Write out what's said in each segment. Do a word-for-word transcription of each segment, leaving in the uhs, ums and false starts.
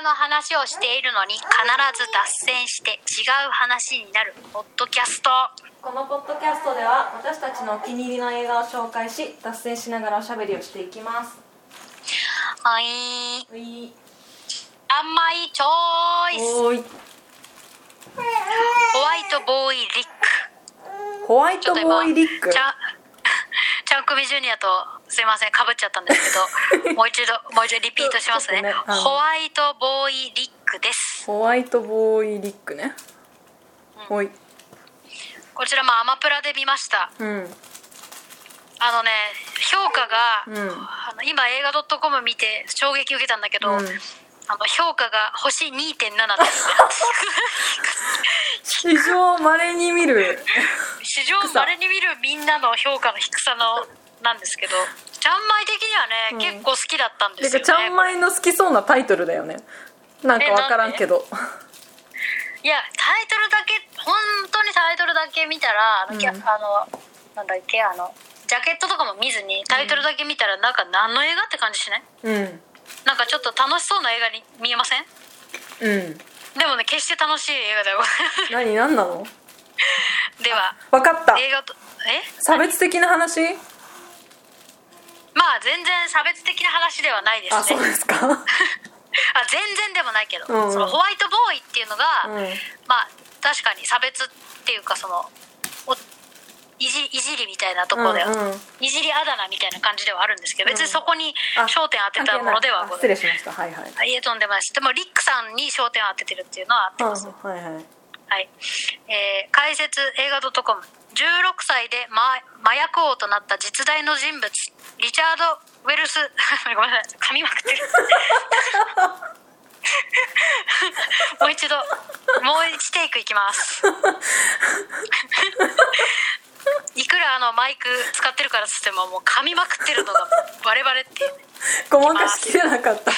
画の話をしているのに必ず脱線して違う話になるポッドキャスト。 このポッドキャストでは私たちのお気に入りの映画を紹介し脱線しながらおしゃべりをしていきます。 はい、 ういあんまいチョイス。 おいホワイトボーイリック。 ホワイトボーイリック。 ちゃちゃんくみジュニアとすいませんかぶっちゃったんですけどもう一度もう一度リピートしますね。ねホワイトボーイリックです。 ホワイトボーイリックね、うん、おいこちらもアマプラで見ました、 うん、 あのね評価が、 うん、 あの今映画 .com 見て衝撃受けたんだけど、うん、あの評価が星 にてんなな です史上稀に見る史上稀に見るみんなの評価の低さのなんですけど、ちゃんまい的にはね、うん、結構好きだったんですよね。 ちゃんまいの好きそうなタイトルだよね。なんか分からんけど、 いやタイトルだけ本当にタイトルだけ見たら、うん、あのなんだっけあのジャケットとかも見ずにタイトルだけ見たら、うん、なんか何の映画って感じしない？うん。なんかちょっと楽しそうな映画に見えません？うん。でもね決して楽しい映画だよ。 何何なの？ では分かった。 映画とえ？ 差別的な話？ まあ全然差別的な話ではないですね。 あ、そうですか。 あ全然でもないけど、うん、そのホワイトボーイっていうのが、うん、まあ確かに差別っていうかそのおいじ、いじりみたいなところで、うんうん、いじりあだ名みたいな感じではあるんですけど、別にそこに焦点当てたものでは失礼しました。はいはい。 いえとんでもないです。でもリックさんに焦点を当ててるっていうのは合ってます。 はいはい。 はい、えー、解説映画 .com じゅうろくさいで、ま、麻薬王となった実在の人物リチャード・ウェルスごめんなさい噛みまくってるもう一度もう一テイクいきますいくらあのマイク使ってるからつってももう噛みまくってるのがバレバレってごまかしきれなかった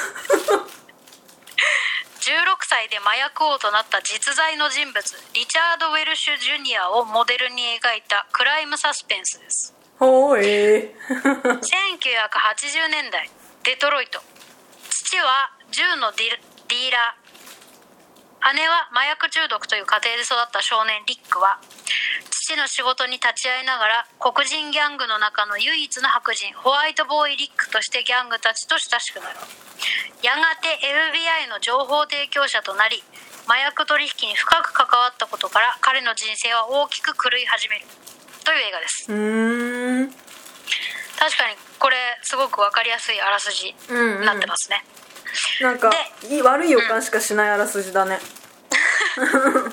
じゅうろくさいで麻薬王となった実在の人物リチャード・ウェルシュ・ジュニアをモデルに描いたクライムサスペンスです。 おー、えー、 せんきゅうひゃくはちじゅうねんだいデトロイト。父は銃のディーラー、姉は麻薬中毒という家庭で育った少年リックは父の仕事に立ち会いながら黒人ギャングの中の唯一の白人ホワイトボーイリックとしてギャングたちと親しくなる。やがて エフビーアイ の情報提供者となり麻薬取引に深く関わったことから彼の人生は大きく狂い始めるという映画です。 うーん、 確かにこれすごく分かりやすいあらすじになってますね、 うんうん、なんか悪い予感しかしないあらすじだね、 うん、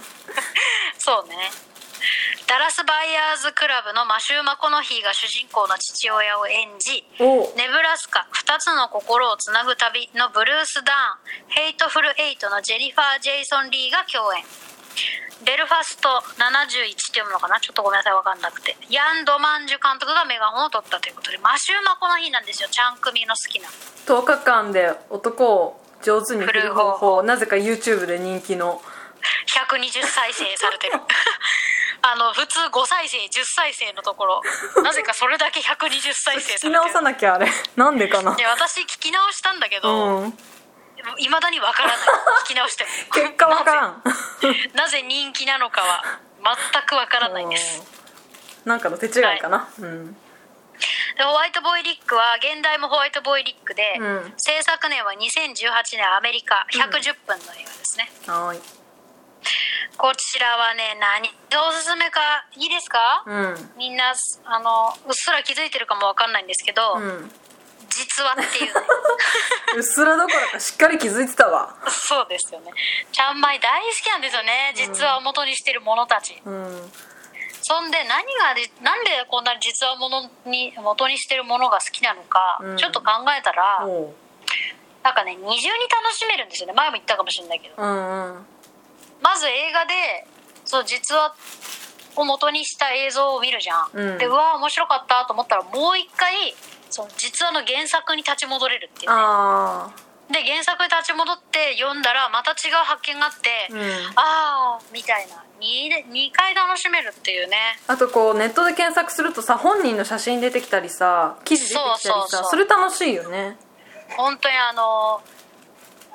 そうね。ダラスバイヤーズクラブのマシュー・マコノヒーが主人公の父親を演じ、ネブラスカふたつの心をつなぐ旅のブルース・ダーン、ヘイトフル・エイトのジェニファー・ジェイソン・リーが共演。ベルファストななじゅういちって読むのかな、ちょっとごめんなさい分かんなくて、ヤン・ドマンジュ監督がメガホンを取ったということで、マシュー・マコノヒーなんですよ、ちゃん組の好きな。 とおかかんで男を上手に振る方法、なぜか YouTube で人気のひゃくにじゅっさいせいされてるあの普通ごさいせいじゅっさいせいのところなぜかそれだけひゃくにじゅっさいせいされてる。 聞き直さなきゃあれなんでかな。 いや私聞き直したんだけど、うん、いまだにわからない。聞き直しても結果わからんなぜ人気なのかは全くわからないんです。 なんかの手違いかな、はい、うん、 でホワイトボーイリックは現代もホワイトボーイリックで、うん、制作年はにせんじゅうはちねんアメリカひゃくじゅっぷんの映画ですね、 うん、はい。 こちらはね何がおすすめかいいですか、うん、みんなあのうっすら気づいてるかもわかんないんですけど、うん、実はっていうねうっすらどころかしっかり気づいてたわ。 そうですよね。ちゃんまい大好きなんですよね、実話を元にしてるものたち、うん、そんで何がなんでこんなに実話をものに元にしてるものが好きなのか、うん、ちょっと考えたらなんかね二重に楽しめるんですよね。前も言ったかもしれないけど、うんうん、まず映画でそう実話を元にした映像を見るじゃん、うん、でうわ面白かったと思ったらもう一回その実話の原作に立ち戻れるっていうね。あで原作に立ち戻って読んだらまた違う発見があって、うん、あーみたいな 2, にかい楽しめるっていうね。 あとこうネットで検索するとさ本人の写真出てきたりさ記事出てきたりさ、 そ, それ楽しいよね。 本当にあの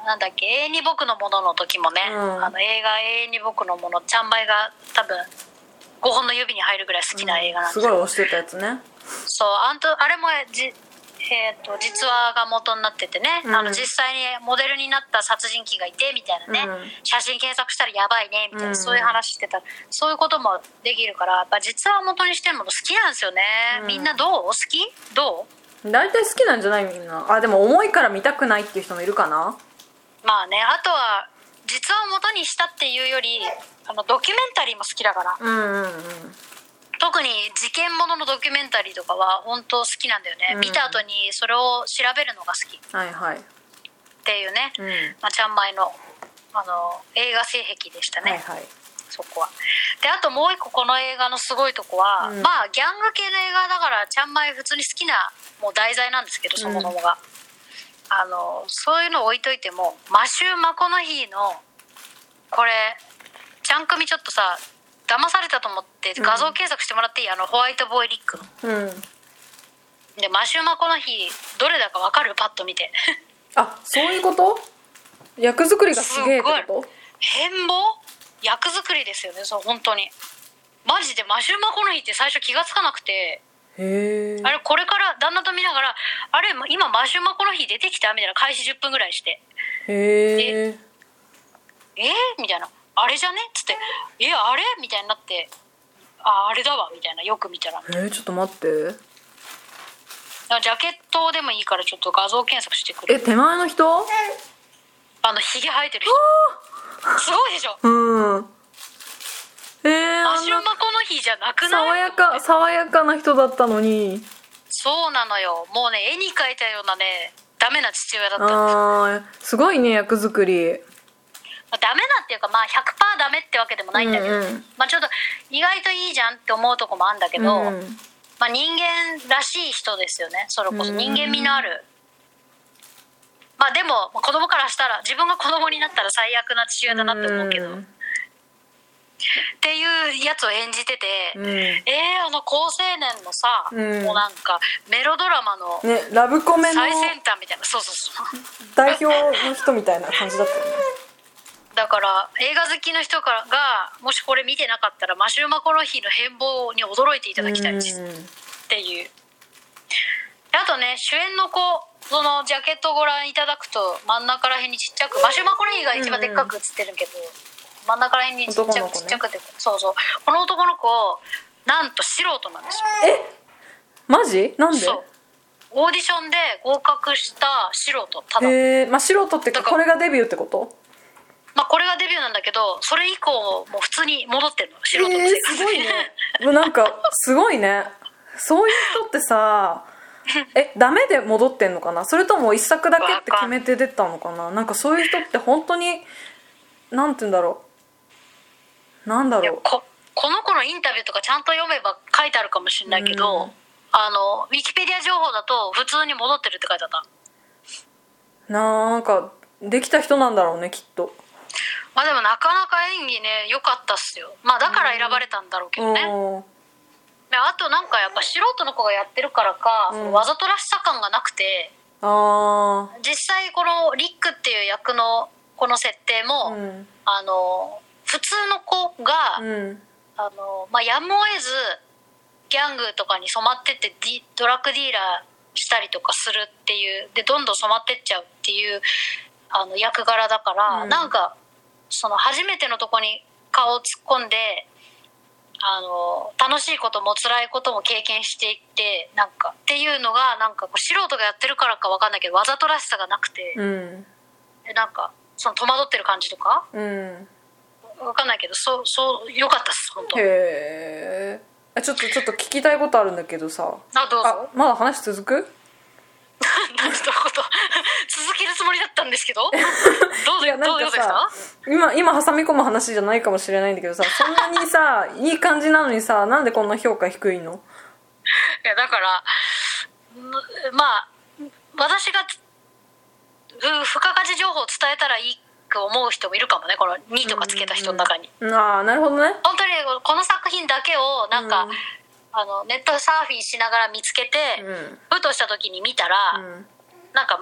なんだっけ、永遠に僕のものの時もね、うん、あの映画永遠に僕のもの、ちゃんまいが多分ごほんの指に入るぐらい好きな映画なんですよ、 うん、すごい推してたやつね。 そう、あんとあれもじ、えー、と実話が元になっててね、うん、あの実際にモデルになった殺人鬼がいてみたいなね、うん、写真検索したらやばいねみたいな、うん、そういう話してた。そういうこともできるから、やっぱ実話を元にしてるもの好きなんですよね、うん、みんなどう？好き？どう？大体好きなんじゃない？みんな。あ、でも重いから見たくないっていう人もいるかな。 まあね、あとは実話を元にしたっていうより、あのドキュメンタリーも好きだから、 うんうんうん、 特に事件もののドキュメンタリーとかは本当好きなんだよね、うん、見た後にそれを調べるのが好き、 はいはい、 っていうね、 うん、 まあ、ちゃんまいの、あの映画性癖でしたね、 はいはい、 そこは。で、あともう一個この映画のすごいとこは、うん、まあギャング系の映画だからちゃんまい普通に好きなもう題材なんですけど、そもそもが、うん、あのそういうの置いといても、マシュー・マコノヒーのこれちゃん組ちょっとさ騙されたと思って画像検索してもらっていい？あのホワイトボーイリックの、 うん、 でマシュー・マコノヒーどれだか分かる？パッと見てあ、そういうこと？役作りがすげえってこと？ 変貌？役作りですよね、そう本当にマジでマシュー・マコノヒーって最初気がつかなくて、 へー、 あれこれから旦那と見ながら、あれ今マシュー・マコノヒー出てきたみたいな、開始じゅっぷんぐらいして、 へー、 えー、みたいな、あれじゃねっつって、えあれみたいになって、ああれだわみたいな、よく見たら、 えー、ちょっと待って、 ジャケットでもいいからちょっと画像検索してくれ。 え、手前の人？ あのヒゲ生えてる人すごいでしょ。 うん、えー、 マシュー・マコノヒーじゃなくない？ 爽やか爽やかな人だったのに。 そうなのよ、もうね絵に描いたようなねダメな父親だった。 あー、すごいね役作り。 まあ、ダメなっていうか、まあ ひゃくパーセント ダメってわけでもないんだけど、うんうん、まあちょっと意外といいじゃんって思うとこもあるんだけど、うん、まあ人間らしい人ですよね、それこそ人間味のある、うん、まあでも子供からしたら、自分が子供になったら最悪な父親だなって思うけど、うん、っていうやつを演じてて、うん、えー、あの高青年のさ、うん、もうなんかメロドラマの、 ね、ラブコメの最先端みたいな、そうそうそう代表の人みたいな感じだったよね。 だから映画好きの人からがもしこれ見てなかったら、マシュー・マコノヒーの変貌に驚いていただきたいですっていう。あとね、主演の子、そのジャケットをご覧いただくと真ん中ら辺にちっちゃく、マシュー・マコノヒーが一番でっかく写ってるけど、うんうん、真ん中ら辺にちっちゃく、ね、ちっちゃくて、そうそう、この男の子なんと素人なんですよ。 え、マジ？なんで？ そう、オーディションで合格した素人。ただ、 へー、まあ素人ってかこれがデビューってこと？ まあ、これがデビューなんだけど、それ以降もう普通に戻ってるの、素人の生活に、 えー、すごいねもうなんかすごいね。そういう人ってさえ、ダメで戻ってんのかな、それとも一作だけって決めて出たのかな。なんかそういう人って本当になんて言うんだろう、なんだろう、 こ, この子のインタビューとかちゃんと読めば書いてあるかもしれないけど、うん、あのウィキペディア情報だと普通に戻ってるって書いてあった。 なんかできた人なんだろうね、きっと。 まあでもなかなか演技ね良かったっすよ。まあだから選ばれたんだろうけどね、うん、あとなんかやっぱ素人の子がやってるからか、うん、わざとらしさ感がなくて、 あ実際このリックっていう役のこの設定も、うん、あの普通の子が、うん、あのまあ、やむを得ずギャングとかに染まってってドラッグディーラーしたりとかするっていうで、どんどん染まってっちゃうっていうあの役柄だから、うん、なんかその初めてのとこに顔を突っ込んで、あの楽しいことも辛いことも経験していって、なんかっていうのがなんかこう素人がやってるからか分かんないけどわざとらしさがなくて、うん、でなんかその戸惑ってる感じとか、うん、分かんないけど、そうそう良かったっす本当。 へえ、ちょっとちょっと聞きたいことあるんだけどさ。 あ、どうぞ。 あ、まだ話続く？ 何とこと続けるつもりだったんですけどどうぞ。いやなんかさ、 今今挟み込む話じゃないかもしれないんだけどさ、そんなにさいい感じなのにさ、なんでこんな評価低いの？ いやだからまあ私が付加価値情報を伝えたらいいと思う人もいるかもね、このにとかつけた人の中に、 うんうん、ああなるほどね。 本当にこの作品だけをなんか、うん、あのネットサーフィンしながら見つけて、うん、ふとした時に見たら、うん、なんかまあ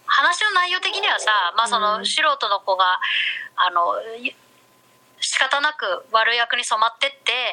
話の内容的にはさ、まあ、その素人の子があの仕方なく悪役に染まってって、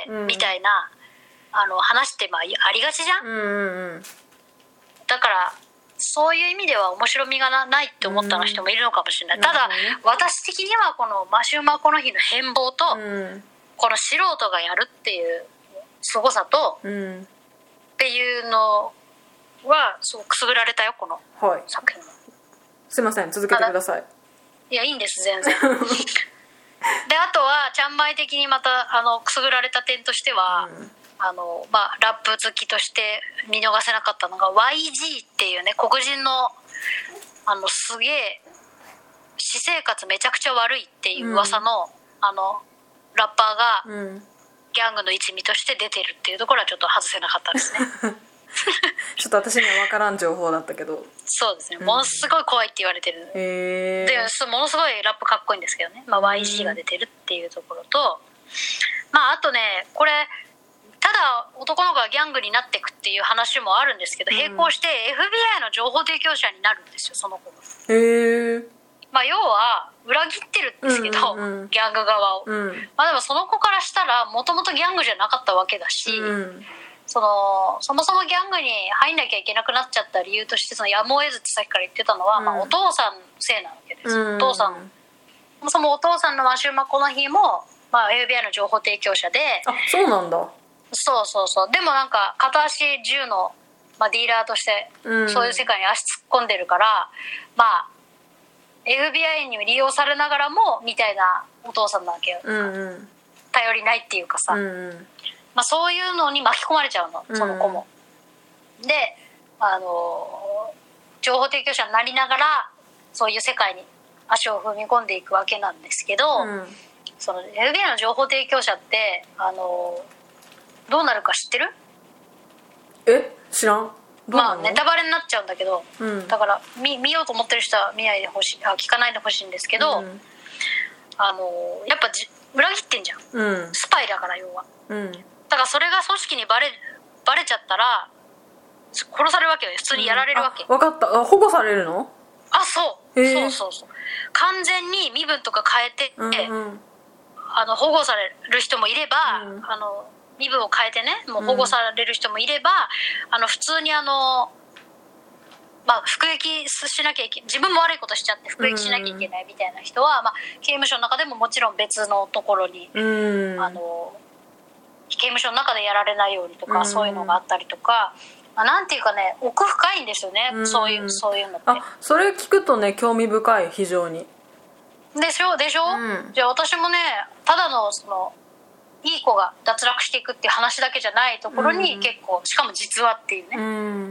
うん、みたいなあの話ってまあありがちじゃん、 うんうんうん、 だからそういう意味では面白みがないって思った人もいるのかもしれない、うん、ただ、ね、私的にはこのマシュマコの日の変貌と、うん、この素人がやるっていうすごさと、うん、っていうのはすごくくすぐられたよこの作品、はい、 すいません続けてください。 いやいいんです全然であとはちゃんまい的にまたあのくすぐられた点としては、うん、あのまあ、ラップ好きとして見逃せなかったのが ワイジー っていうね黒人のあのすげえ私生活めちゃくちゃ悪いっていう噂の、うん、あのラッパーが、うん、ギャングの一味として出てるっていうところはちょっと外せなかったですねちょっと私には分からん情報だったけどそうですね、ものすごい怖いって言われてる、 へでものすごいラップかっこいいんですけどね、まあ、ワイジー が出てるっていうところと、まああとねこれただ男の子がギャングになっていくっていう話もあるんですけど、並行して エフビーアイ の情報提供者になるんですよその子が。 へえ。 まあ要は裏切ってるんですけど、うんうんうん、ギャング側を、うん、まあでもその子からしたらもともとギャングじゃなかったわけだし、うん、そのそもそもギャングに入んなきゃいけなくなっちゃった理由としてそのやむを得ずってさっきから言ってたのは、うん、まあ、お父さんのせいなわけです、うん、お父さんそもそもお父さんのマシュマコの日も、まあ、エフビーアイ の情報提供者で、 あそうなんだ。 そうそうそう。でもなんか片足銃の、まあ、ディーラーとしてそういう世界に足突っ込んでるから、うん、まあ エフビーアイ に利用されながらもみたいなお父さんなわけよ、うんうん、頼りないっていうかさ、うんうん、まあ、そういうのに巻き込まれちゃうのその子も、うん、であの情報提供者になりながらそういう世界に足を踏み込んでいくわけなんですけど、うん、その エフビーアイ の情報提供者ってあのどうなるか知ってる？ え知らん。どうなの？ まあネタバレになっちゃうんだけど、うん、だから見、見ようと思ってる人は見ないでほしい、あ聞かないでほしいんですけど、うん、あのやっぱじ裏切ってんじゃん、うん、スパイだから要は、うん、だからそれが組織にバレバレちゃったら殺されるわけよ、普通にやられるわけ、 うん、分かった。あ保護されるの？ あそうそうそうそう完全に身分とか変えて、うんうん、あの保護される人もいれば、うん、あの身分を変えてねもう保護される人もいれば、うん、あの普通にあの、まあ、服役しなきゃいけ自分も悪いことしちゃって服役しなきゃいけないみたいな人は、うんまあ、刑務所の中でももちろん別のところに、うん、あの刑務所の中でやられないようにとか、うん、そういうのがあったりとか、まあ、なんていうかね奥深いんですよね、うん、そういうそういうのって。 あそれ聞くとね興味深い非常に。 でしょでしょ、うん、じゃあ私もねただのそのいい子が脱落していくっていう話だけじゃないところに結構、うん、しかも実話っていうね、うん、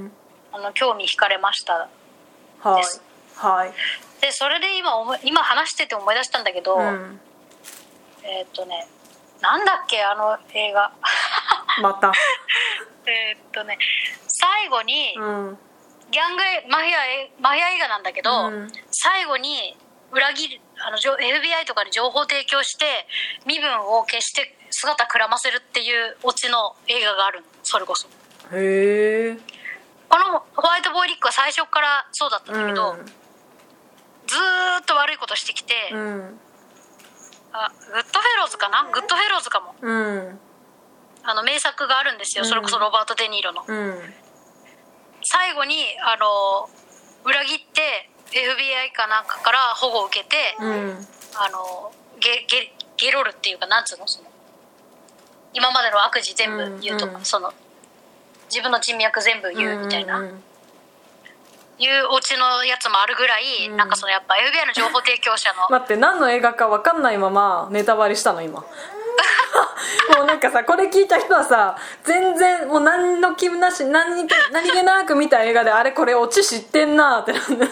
あの興味惹かれましたです。 はい、はい、 でそれで今今話してて思い出したんだけど、うん、えー、っとねなんだっけあの映画またえっとね最後に、うん、ギャングマフィアマフィア映画なんだけど、うん、最後に裏切るあの エフビーアイ とかに情報提供して身分を消して姿くらませるっていうオチの映画があるの。それこそへえ。 このホワイトボーイリックは最初からそうだったんだけど、うん、ずーっと悪いことしてきて、うん、あグッドフェローズかなグッドフェローズかも、うん、あの名作があるんですよ、うん、それこそロバート・デ・ニーロの、うん、最後にあの裏切ってエフビーアイ かなんかから保護を受けて、うん、あの ゲ, ゲ, ゲロるっていうかなんつうのその今までの悪事全部言うとか、うんうん、その自分の人脈全部言うみたいな、うんうん、いうオチのやつもあるぐらい、うん、なんかそのやっぱ エフビーアイ の情報提供者の待って何の映画か分かんないままネタバレしたの今もうなんかさこれ聞いた人はさ全然もう何の気なし 何, 何気なく見た映画であれこれオチ知ってんなってなんで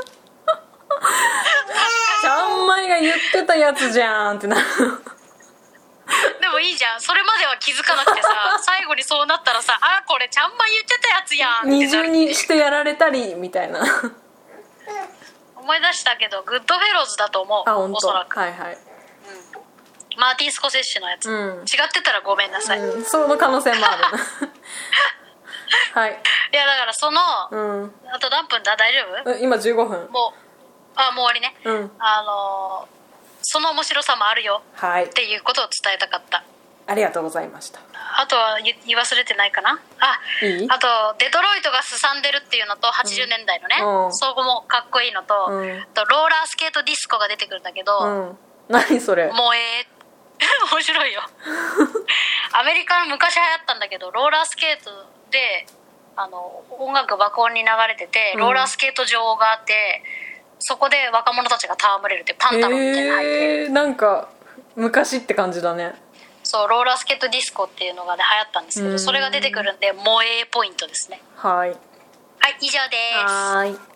ちゃんまいが言ってたやつじゃんってなるでもいいじゃんそれまでは気づかなくてさ最後にそうなったらさあこれちゃんまい言ってたやつやん二重にしてやられたりみたいな思い出したけどグッドフェローズだと思う。 あ本当おそらくはいはい、 うん、マーティン・スコセッシのやつ、うん、違ってたらごめんなさい、 うん、その可能性もあるはい。 いやだからその、 うん。 あと何分だ、大丈夫？ うん今じゅうごふん。 もうあもう終わりね。 うん。 あのその面白さもあるよはいっ。ていうことを伝えたかった。 ありがとうございました。 あとは言い忘れてないかな。あいい？ あとデトロイトがすさんでるっていうのとはちじゅうねんだいのね、 うん、 そこもかっこいいのと、 うん、 あとローラースケートディスコが出てくるんだけど、 うん。何それ？ 萌え面白いよアメリカの昔流行ったんだけど、ローラースケートであの音楽爆音に流れてて、ローラースケート場があって、そこで若者たちが戯れるってパンタロンみたいなの履いてる、 えー、なんか昔って感じだね。 そうローラースケートディスコっていうのがね流行ったんですけど、それが出てくるんで萌えポイントですね。 はい。 はい以上です。 はーい。